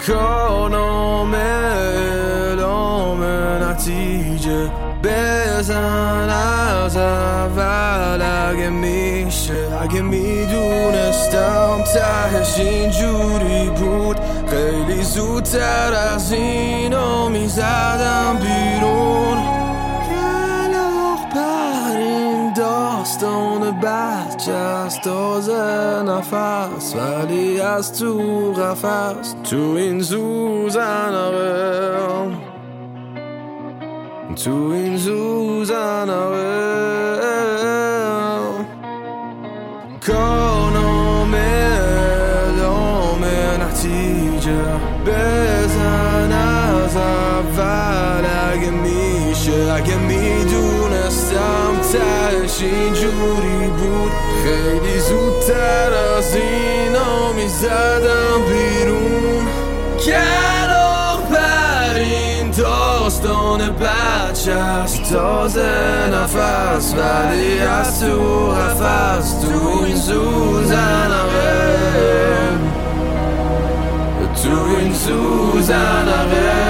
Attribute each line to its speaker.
Speaker 1: کارنامه اعلام نتیجه بزن از اول اگه میشه. اگه میدونستم تهش اینجوری بود خیلی زودتر از اینو میزدم بیرون. کلاغ پر این داستان بچه از تازه نفس ولی از تو قفس تو این زوزنقه تو این زوزنقه کارنامه اعلام نتیجه بزن از اول اگه میشه. اگه میدونستم تهش اینجوری بود خیلی زودتر از اینا میزدم بیرون. کلاغ پر این داستان بچه است تازه نفس ولی از تو قفس تو این زوزنقه تو این زوزنقه